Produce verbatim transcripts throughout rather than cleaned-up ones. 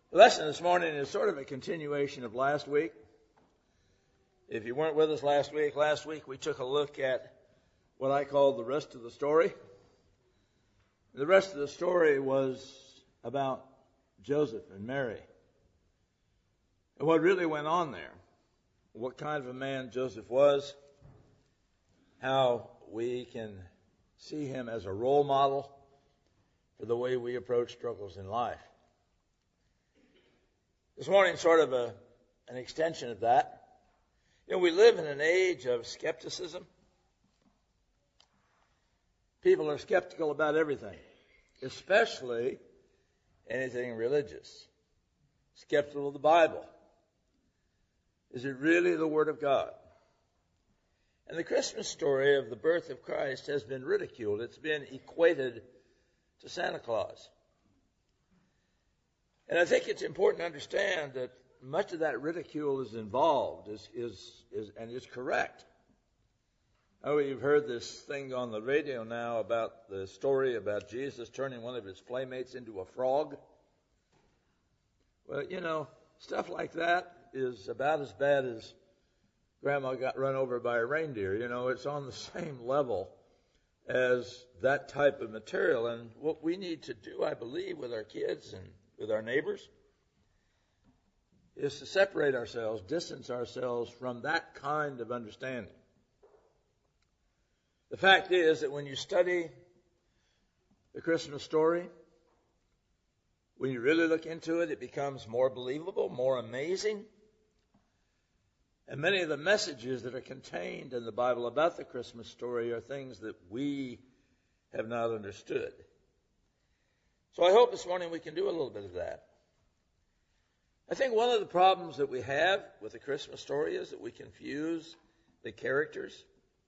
The lesson this morning is sort of a continuation of last week. If you weren't with us last week, last week we took a look at what I call the rest of the story. The rest of the story was about Joseph and Mary and what really went on there, what kind of a man Joseph was, how we can see him as a role model for the way we approach struggles in life. This morning is sort of a, an extension of that. You know, we live in an age of skepticism. People are skeptical about everything, especially anything religious. Skeptical of the Bible. Is it really the Word of God? And the Christmas story of the birth of Christ has been ridiculed. It's been equated to Santa Claus. And I think it's important to understand that much of that ridicule is involved, is, is, is, and is correct. Oh, you've heard this thing on the radio now about the story about Jesus turning one of his playmates into a frog. Well, you know, stuff like that is about as bad as Grandma got run over by a reindeer. You know, it's on the same level as that type of material. And what we need to do, I believe, with our kids and with our neighbors, is to separate ourselves, distance ourselves from that kind of understanding. The fact is that when you study the Christmas story, when you really look into it, it becomes more believable, more amazing. And many of the messages that are contained in the Bible about the Christmas story are things that we have not understood. So I hope this morning we can do a little bit of that. I think one of the problems that we have with the Christmas story is that we confuse the characters.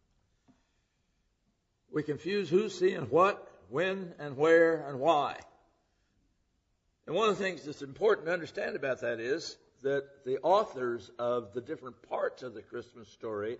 We confuse who's seeing what, when, and where, and why. And one of the things that's important to understand about that is that the authors of the different parts of the Christmas story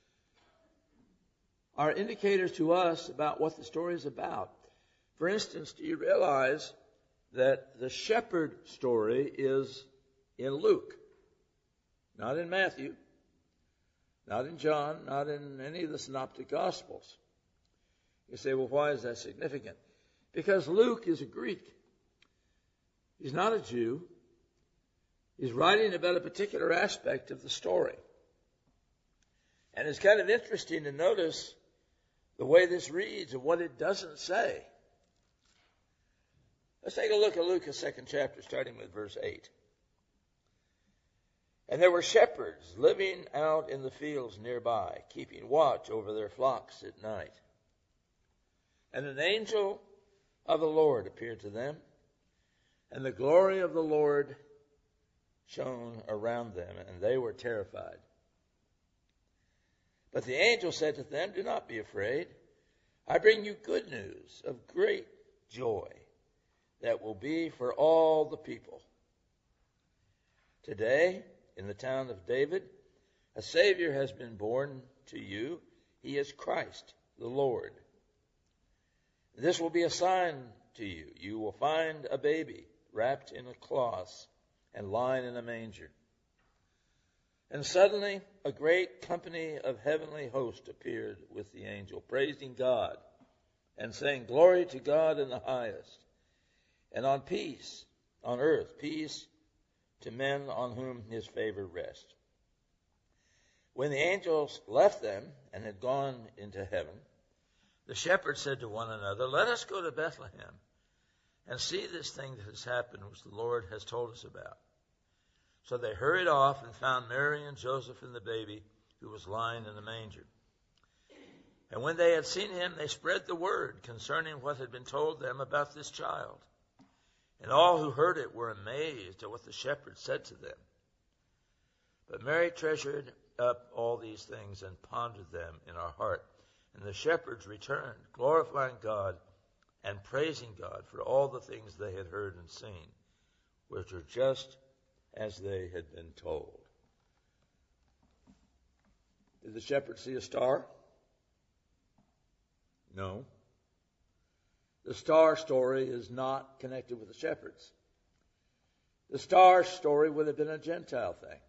are indicators to us about what the story is about. For instance, do you realize that the shepherd story is in Luke, not in Matthew, not in John, not in any of the synoptic gospels? You say, well, why is that significant? Because Luke is a Greek. He's not a Jew. He's writing about a particular aspect of the story. And it's kind of interesting to notice the way this reads and what it doesn't say. Let's take a look at Luke, the second chapter, starting with verse eight. And there were shepherds living out in the fields nearby, keeping watch over their flocks at night. And an angel of the Lord appeared to them, and the glory of the Lord shone around them, and they were terrified. But the angel said to them, do not be afraid. I bring you good news of great joy that will be for all the people. Today, in the town of David, a Savior has been born to you. He is Christ the Lord. This will be a sign to you. You will find a baby wrapped in a cloth and lying in a manger. And suddenly a great company of heavenly hosts appeared with the angel, praising God and saying, glory to God in the highest, and on peace, on earth, peace to men on whom his favor rests. When the angels left them and had gone into heaven, the shepherds said to one another, let us go to Bethlehem and see this thing that has happened, which the Lord has told us about. So they hurried off and found Mary and Joseph and the baby who was lying in the manger. And when they had seen him, they spread the word concerning what had been told them about this child. And all who heard it were amazed at what the shepherds said to them. But Mary treasured up all these things and pondered them in her heart. And the shepherds returned, glorifying God and praising God for all the things they had heard and seen, which were just as they had been told. Did the shepherds see a star? No. The star story is not connected with the shepherds. The star story would have been a Gentile thing.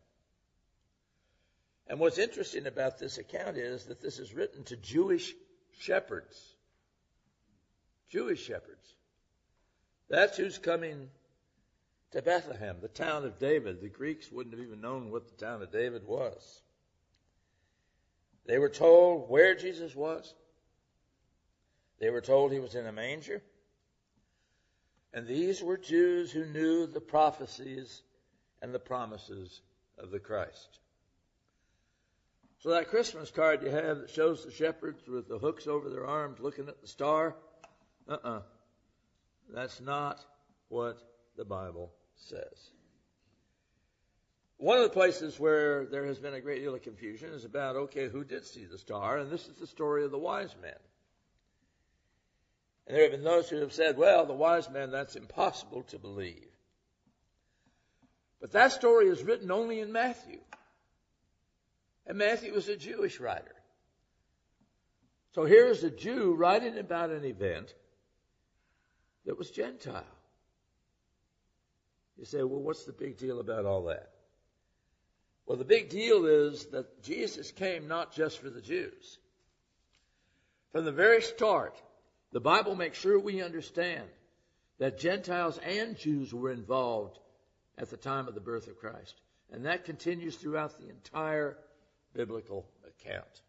And what's interesting about this account is that this is written to Jewish shepherds. Jewish shepherds. That's who's coming to Bethlehem, the town of David. The Greeks wouldn't have even known what the town of David was. They were told where Jesus was. They were told he was in a manger. And these were Jews who knew the prophecies and the promises of the Christ. So that Christmas card you have that shows the shepherds with the hooks over their arms looking at the star, uh-uh. That's not what the Bible says. One of the places where there has been a great deal of confusion is about, okay, who did see the star? And this is the story of the wise men. And there have been those who have said, well, the wise men, that's impossible to believe. But that story is written only in Matthew. And Matthew was a Jewish writer. So here's a Jew writing about an event that was Gentile. You say, well, what's the big deal about all that? Well, the big deal is that Jesus came not just for the Jews. From the very start, the Bible makes sure we understand that Gentiles and Jews were involved at the time of the birth of Christ. And that continues throughout the entire biblical account.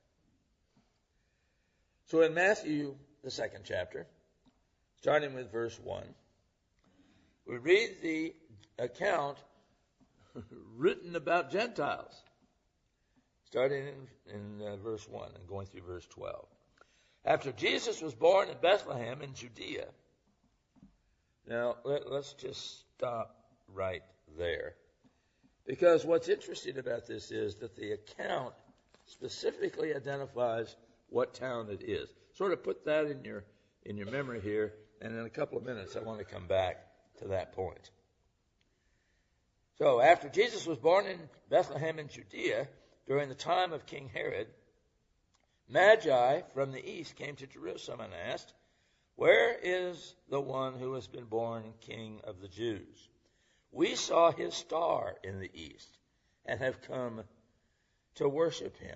So in Matthew, the second chapter, starting with verse one, we read the account written about Gentiles, starting in, in uh, verse one and going through verse twelve. After Jesus was born in Bethlehem in Judea. Now, let, let's just stop right there. Because what's interesting about this is that the account specifically identifies what town it is. Sort of put that in your in your memory here, and in a couple of minutes I want to come back to that point. So, after Jesus was born in Bethlehem in Judea, during the time of King Herod, Magi from the east came to Jerusalem and asked, "Where is the one who has been born King of the Jews? We saw his star in the east and have come to worship him."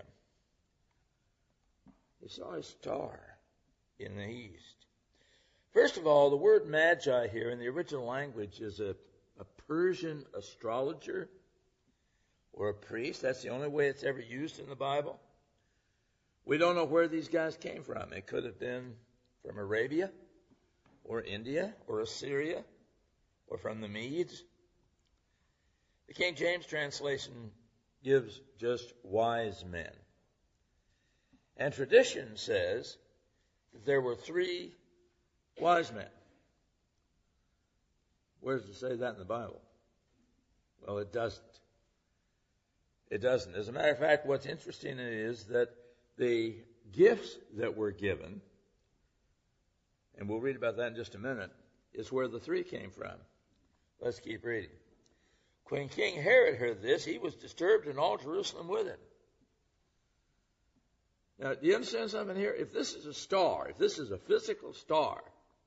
They saw his star in the east. First of all, the word Magi here in the original language is a, a Persian astrologer or a priest. That's the only way it's ever used in the Bible. We don't know where these guys came from. It could have been from Arabia or India or Assyria or from the Medes. The King James translation gives just wise men. And tradition says that there were three wise men. Where does it say that in the Bible? Well, it doesn't. It doesn't. As a matter of fact, what's interesting is that the gifts that were given, and we'll read about that in just a minute, is where the three came from. Let's keep reading. When King Herod heard this, he was disturbed, and all Jerusalem with him. Now, do you understand something here? If this is a star, if this is a physical star,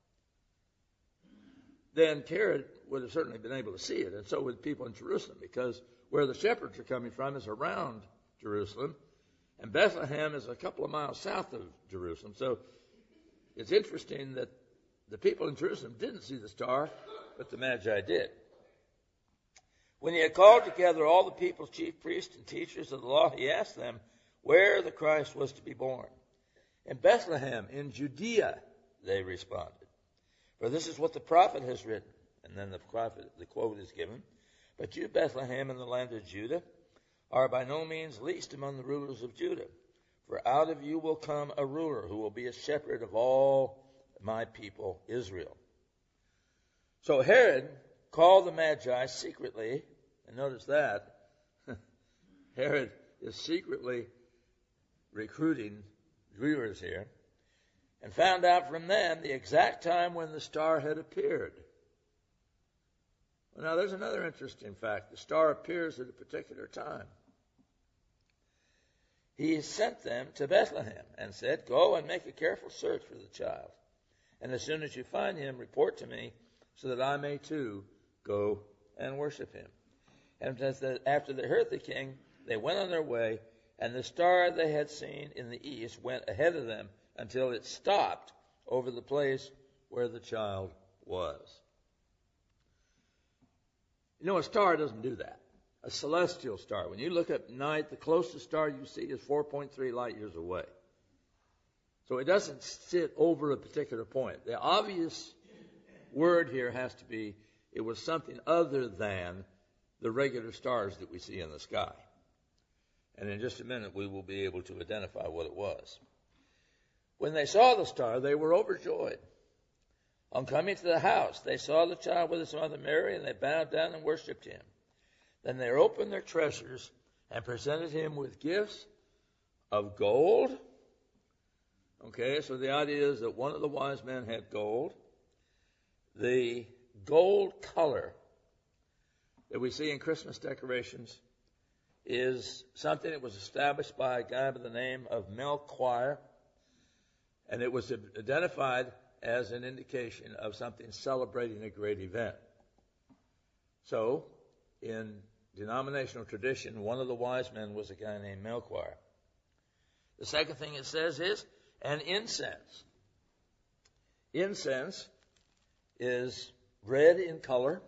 then Herod would have certainly been able to see it, and so would people in Jerusalem, because where the shepherds are coming from is around Jerusalem, and Bethlehem is a couple of miles south of Jerusalem. So it's interesting that the people in Jerusalem didn't see the star, but the Magi did. When he had called together all the people's chief priests and teachers of the law, he asked them where the Christ was to be born. In Bethlehem, in Judea, they responded. For this is what the prophet has written. And then the prophet, the quote is given. But you, Bethlehem, in the land of Judah, are by no means least among the rulers of Judah. For out of you will come a ruler who will be a shepherd of all my people, Israel. So Herod called the Magi secretly, and notice that, Herod is secretly recruiting viewers here, and found out from them the exact time when the star had appeared. Well, now, there's another interesting fact. The star appears at a particular time. He sent them to Bethlehem and said, "Go and make a careful search for the child. And as soon as you find him, report to me so that I may too go and worship him. And after they heard the king, they went on their way, and the star they had seen in the east went ahead of them until it stopped over the place where the child was. You know, a star doesn't do that. A celestial star. When you look at night, the closest star you see is four point three light years away. So it doesn't sit over a particular point. The obvious word here has to be it was something other than the regular stars that we see in the sky. And in just a minute, we will be able to identify what it was. When they saw the star, they were overjoyed. On coming to the house, they saw the child with his mother Mary, and they bowed down and worshipped him. Then they opened their treasures and presented him with gifts of gold. Okay, so the idea is that one of the wise men had gold. The gold color that we see in Christmas decorations is something that was established by a guy by the name of Melchior, and it was identified as an indication of something celebrating a great event. So, in denominational tradition, one of the wise men was a guy named Melchior. The second thing it says is an incense. Incense is red in color.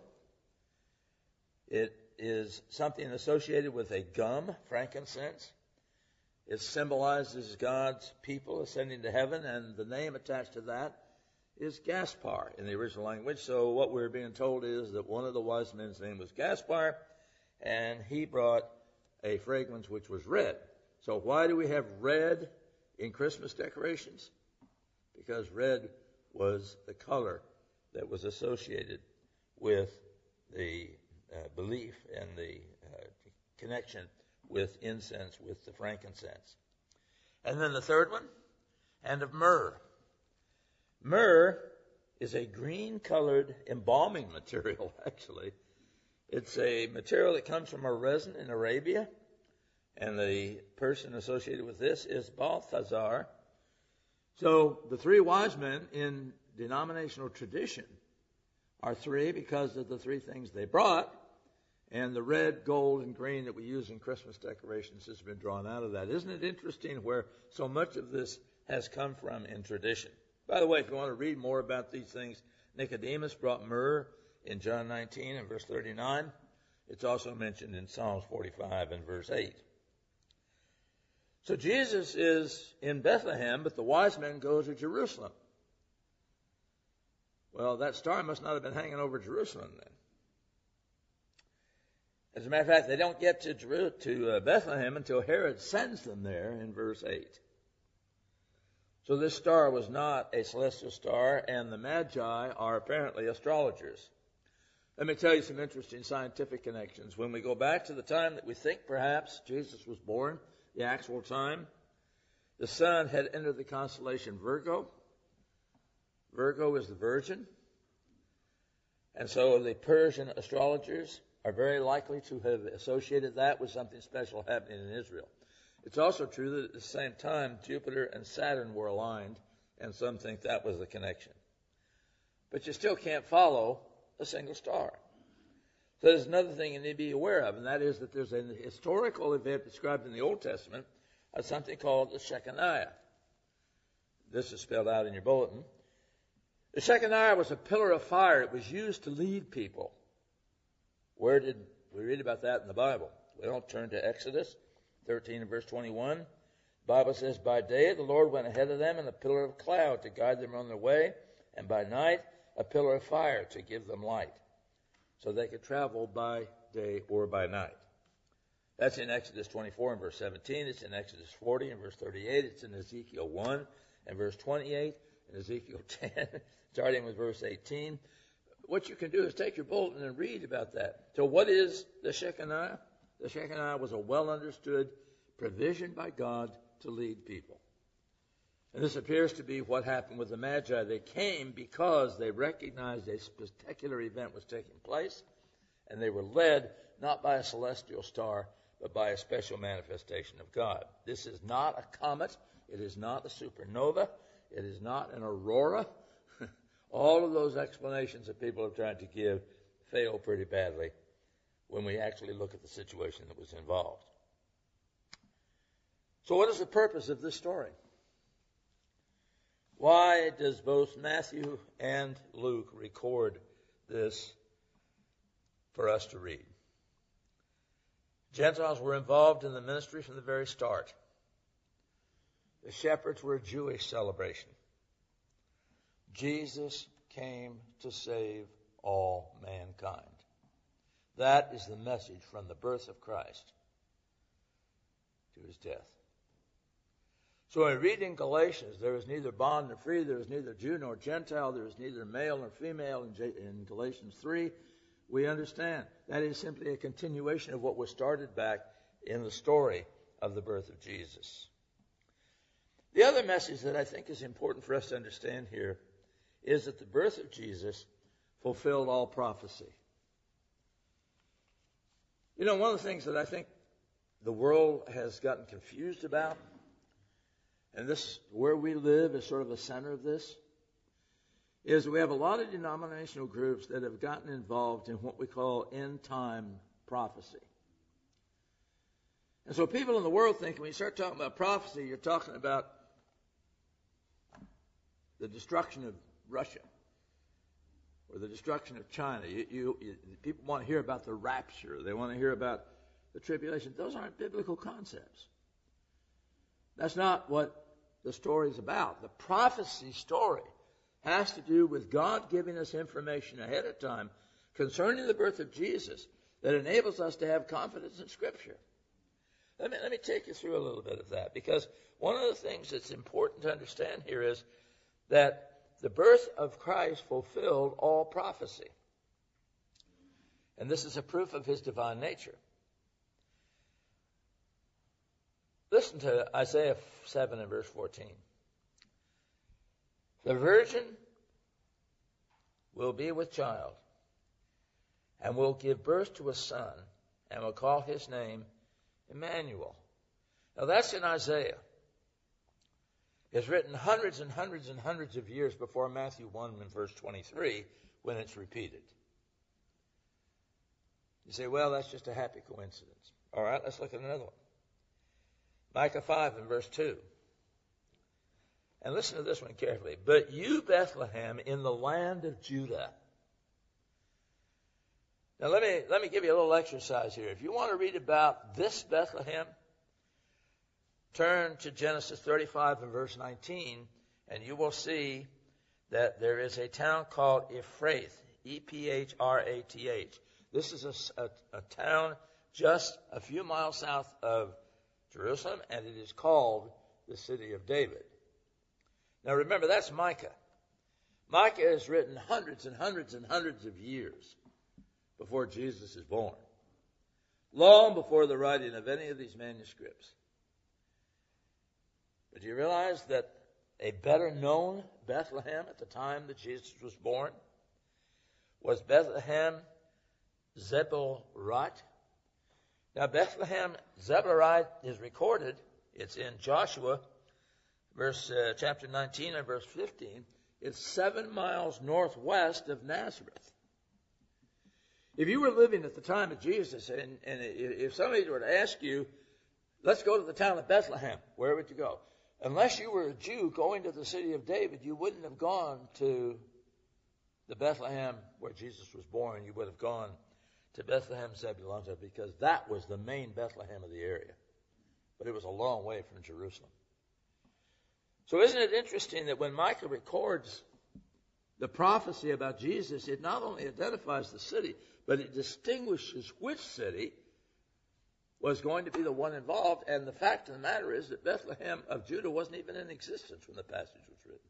It is something associated with a gum, frankincense. It symbolizes God's people ascending to heaven, and the name attached to that is Gaspar in the original language. So what we're being told is that one of the wise men's name was Gaspar, and he brought a fragrance which was red. So why do we have red in Christmas decorations? Because red was the color that was associated with the uh, belief and the uh, connection with incense, with the frankincense. And then the third one, and of myrrh. Myrrh is a green-colored embalming material, actually. It's a material that comes from a resin in Arabia, and the person associated with this is Balthazar. So the three wise men in denominational tradition are three because of the three things they brought, and the red, gold, and green that we use in Christmas decorations has been drawn out of that. Isn't it interesting where so much of this has come from in tradition? By the way, if you want to read more about these things, Nicodemus brought myrrh in John nineteen and verse thirty-nine. It's also mentioned in Psalms forty-five and verse eight. So Jesus is in Bethlehem, but the wise men go to Jerusalem. Well, that star must not have been hanging over Jerusalem then. As a matter of fact, they don't get to, Jeru- to uh, Bethlehem until Herod sends them there in verse eight. So this star was not a celestial star, and the Magi are apparently astrologers. Let me tell you some interesting scientific connections. When we go back to the time that we think perhaps Jesus was born, the actual time, the sun had entered the constellation Virgo. Virgo is the Virgin. And so the Persian astrologers are very likely to have associated that with something special happening in Israel. It's also true that at the same time, Jupiter and Saturn were aligned, and some think that was the connection. But you still can't follow a single star. So there's another thing you need to be aware of, and that is that there's a historical event described in the Old Testament of something called the Shekinah. This is spelled out in your bulletin. The Shekinah was a pillar of fire. It was used to lead people. Where did we read about that in the Bible? Well, turn to Exodus thirteen and verse twenty-one. The Bible says, by day the Lord went ahead of them in a pillar of cloud to guide them on their way, and by night a pillar of fire to give them light, so they could travel by day or by night. That's in Exodus twenty-four and verse seventeen. It's in Exodus forty and verse thirty-eight. It's in Ezekiel one and verse twenty-eight, and Ezekiel ten, starting with verse eighteen. What you can do is take your bulletin and read about that. So what is the Shekinah? The Shekinah was a well-understood provision by God to lead people. And this appears to be what happened with the Magi. They came because they recognized a particular event was taking place, and they were led not by a celestial star, but by a special manifestation of God. This is not a comet. It is not a supernova. It is not an aurora. All of those explanations that people have tried to give fail pretty badly when we actually look at the situation that was involved. So what is the purpose of this story? Why does both Matthew and Luke record this for us to read? Gentiles were involved in the ministry from the very start. The shepherds were a Jewish celebration. Jesus came to save all mankind. That is the message from the birth of Christ to his death. So I read in Galatians, there is neither bond nor free, there is neither Jew nor Gentile, there is neither male nor female in Galatians three. We understand that is simply a continuation of what was started back in the story of the birth of Jesus. The other message that I think is important for us to understand here is that the birth of Jesus fulfilled all prophecy. You know, one of the things that I think the world has gotten confused about, and this, where we live is sort of the center of this, is we have a lot of denominational groups that have gotten involved in what we call end-time prophecy. And so people in the world think when you start talking about prophecy, you're talking about the destruction of Russia or the destruction of China. You, you, you, people want to hear about the rapture. They want to hear about the tribulation. Those aren't biblical concepts. That's not what the story is about. The prophecy story has to do with God giving us information ahead of time concerning the birth of Jesus that enables us to have confidence in Scripture. Let me, let me take you through a little bit of that, because one of the things that's important to understand here is that the birth of Christ fulfilled all prophecy. And this is a proof of his divine nature. Listen to Isaiah seven and verse fourteen. The virgin will be with child and will give birth to a son and will call his name Emmanuel. Now that's in Isaiah. It's written hundreds and hundreds and hundreds of years before Matthew one and verse twenty-three when it's repeated. You say, well, that's just a happy coincidence. All right, let's look at another one. Micah five and verse two. And listen to this one carefully. But you, Bethlehem, in the land of Judah. Now let me, let me give you a little exercise here. If you want to read about this Bethlehem, turn to Genesis thirty-five and verse nineteen, and you will see that there is a town called Ephrath, E P H R A T H. This is a, a, a town just a few miles south of Jerusalem, and it is called the city of David. Now remember, that's Micah. Micah is written hundreds and hundreds and hundreds of years before Jesus is born, long before the writing of any of these manuscripts. But do you realize that a better known Bethlehem at the time that Jesus was born was Bethlehem Zebulrite? Now Bethlehem Zebulrite is recorded. It's in Joshua, verse uh, chapter nineteen and verse fifteen. It's seven miles northwest of Nazareth. If you were living at the time of Jesus, and, and if somebody were to ask you, let's go to the town of Bethlehem, where would you go? Unless you were a Jew going to the city of David, you wouldn't have gone to the Bethlehem where Jesus was born. You would have gone to Bethlehem Zebulun, because that was the main Bethlehem of the area. But it was a long way from Jerusalem. So isn't it interesting that when Micah records the prophecy about Jesus, it not only identifies the city, but it distinguishes which city was going to be the one involved. And the fact of the matter is that Bethlehem of Judah wasn't even in existence when the passage was written.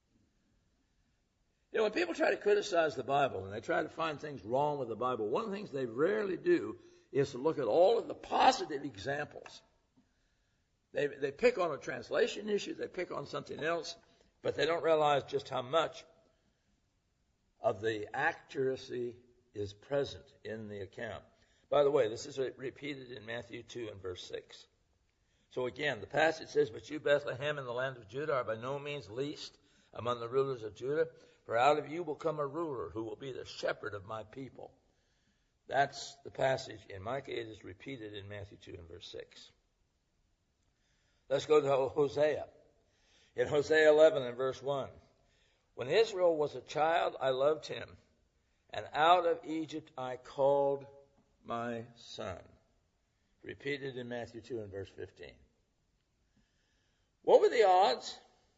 You know, when people try to criticize the Bible and they try to find things wrong with the Bible, one of the things they rarely do is to look at all of the positive examples. They, they pick on a translation issue, they pick on something else, but they don't realize just how much of the accuracy is present in the account. By the way, this is repeated in Matthew two and verse six. So again, the passage says, but you, Bethlehem, in the land of Judah, are by no means least among the rulers of Judah, for out of you will come a ruler who will be the shepherd of my people. That's the passage. In Micah, it is repeated in Matthew two and verse six. Let's go to Hosea. In Hosea eleven and verse one. When Israel was a child, I loved him, and out of Egypt I called my son. Repeated in Matthew two and verse fifteen. What were the odds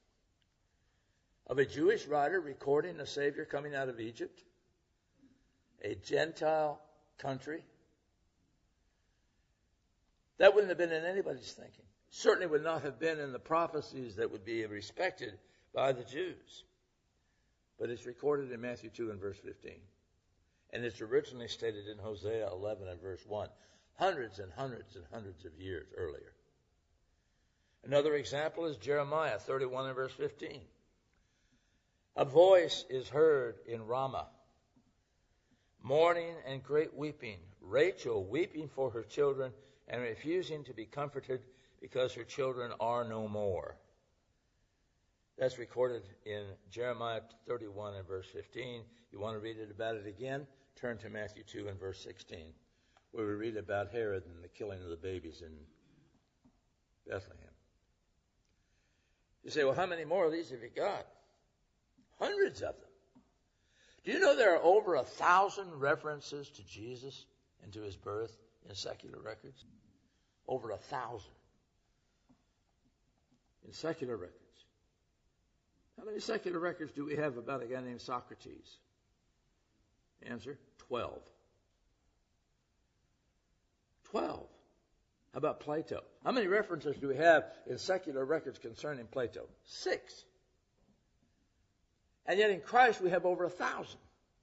of a Jewish writer recording a Savior coming out of Egypt, a Gentile country? That wouldn't have been in anybody's thinking. Certainly would not have been in the prophecies that would be respected by the Jews. But it's recorded in Matthew two and verse fifteen. And it's originally stated in Hosea eleven and verse one, hundreds and hundreds and hundreds of years earlier. Another example is Jeremiah thirty-one and verse fifteen. A voice is heard in Ramah, mourning and great weeping, Rachel weeping for her children and refusing to be comforted because her children are no more. That's recorded in Jeremiah thirty-one and verse fifteen. You want to read it about it again? Turn to Matthew two and verse sixteen, where we read about Herod and the killing of the babies in Bethlehem. You say, well, how many more of these have you got? Hundreds of them. Do you know there are over a thousand references to Jesus and to his birth in secular records? Over a thousand. In secular records. How many secular records do we have about a guy named Socrates? Answer, twelve. Twelve. How about Plato? How many references do we have in secular records concerning Plato? Six. And yet in Christ we have over a thousand.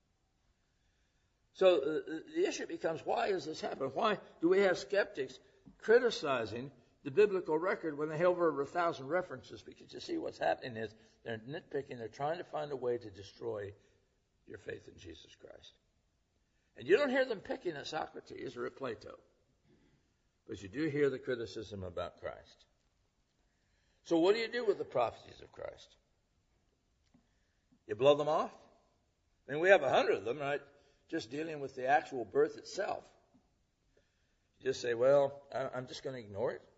So uh, the issue becomes, why is this happening? Why do we have skeptics criticizing the biblical record when they have over a thousand references? Because you see what's happening is they're nitpicking. They're trying to find a way to destroy your faith in Jesus Christ. And you don't hear them picking at Socrates or at Plato. But you do hear the criticism about Christ. So what do you do with the prophecies of Christ? You blow them off? I mean, we have a hundred of them, right? Just dealing with the actual birth itself. You just say, well, I'm just going to ignore it.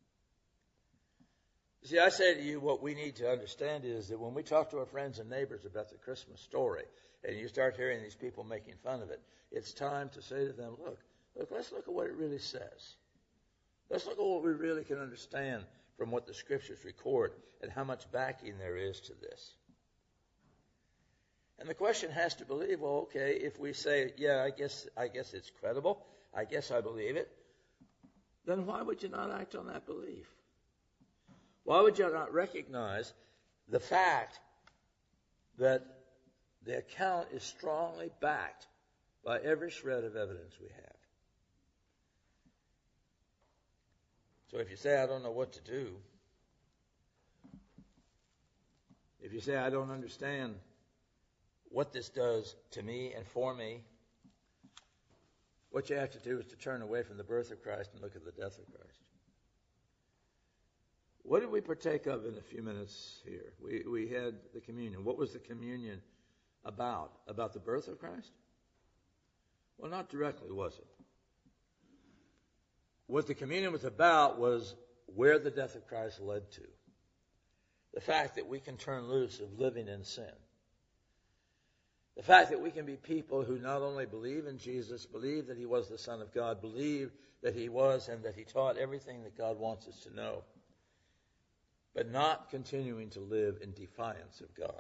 You see, I say to you, what we need to understand is that when we talk to our friends and neighbors about the Christmas story, and you start hearing these people making fun of it, it's time to say to them, look, look, let's look at what it really says. Let's look at what we really can understand from what the Scriptures record and how much backing there is to this. And the question has to believe, well, okay, if we say, yeah, I guess I guess it's credible, I guess I believe it, then why would you not act on that belief? Why would you not recognize the fact that the account is strongly backed by every shred of evidence we have? So if you say, I don't know what to do, if you say, I don't understand what this does to me and for me, what you have to do is to turn away from the birth of Christ and look at the death of Christ. What did we partake of in a few minutes here? We, we had the communion. What was the communion about? About the birth of Christ? Well, not directly, was it? What the communion was about was where the death of Christ led to. The fact that we can turn loose of living in sin. The fact that we can be people who not only believe in Jesus, believe that he was the Son of God, believe that he was and that he taught everything that God wants us to know, but not continuing to live in defiance of God.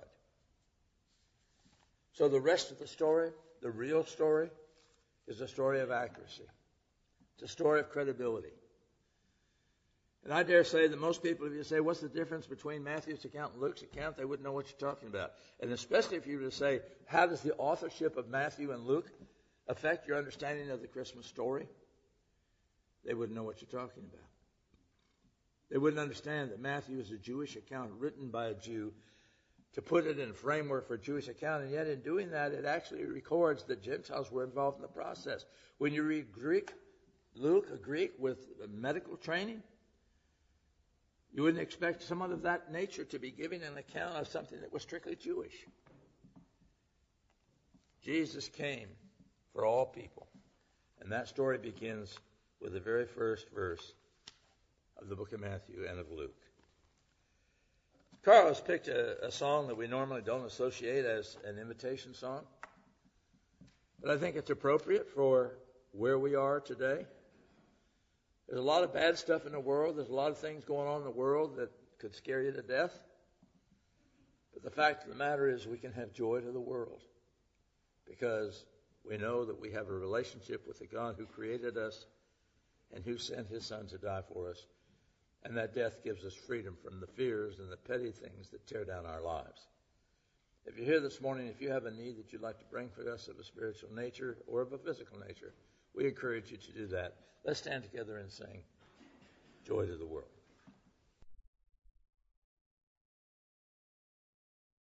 So the rest of the story, the real story, is a story of accuracy. It's a story of credibility. And I dare say that most people, if you say, what's the difference between Matthew's account and Luke's account, they wouldn't know what you're talking about. And especially if you were to say, how does the authorship of Matthew and Luke affect your understanding of the Christmas story? They wouldn't know what you're talking about. They wouldn't understand that Matthew is a Jewish account written by a Jew to put it in a framework for a Jewish account. And yet in doing that, it actually records that Gentiles were involved in the process. When you read Greek, Luke, a Greek with medical training, you wouldn't expect someone of that nature to be giving an account of something that was strictly Jewish. Jesus came for all people. And that story begins with the very first verse of the book of Matthew and of Luke. Carlos picked a, a song that we normally don't associate as an invitation song, but I think it's appropriate for where we are today. There's a lot of bad stuff in the world. There's a lot of things going on in the world that could scare you to death. But the fact of the matter is we can have joy to the world because we know that we have a relationship with the God who created us and who sent his son to die for us. And that death gives us freedom from the fears and the petty things that tear down our lives. If you're here this morning, if you have a need that you'd like to bring for us of a spiritual nature or of a physical nature, we encourage you to do that. Let's stand together and sing Joy to the World.